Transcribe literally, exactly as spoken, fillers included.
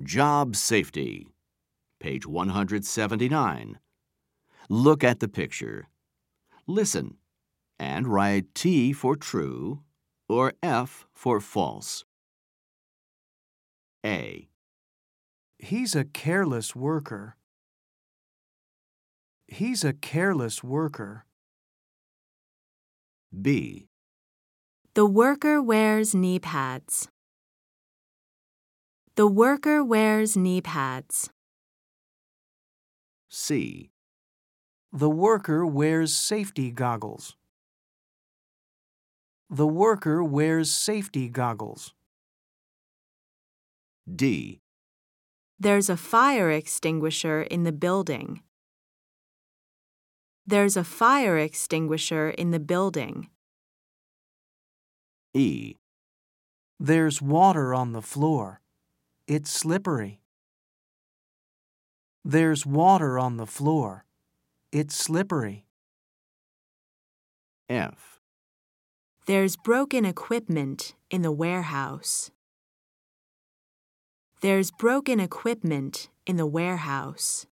Job safety. Page one hundred seventy-nine. Look at the picture. Listen and write T for true or F for false. A. He's a careless worker. He's a careless worker. B. The worker wears knee pads. The worker wears knee pads. C. The worker wears safety goggles. The worker wears safety goggles. D. There's a fire extinguisher in the building. There's a fire extinguisher in the building. E. There's water on the floor. It's slippery. There's water on the floor. It's slippery. F. There's broken equipment in the warehouse. There's broken equipment in the warehouse.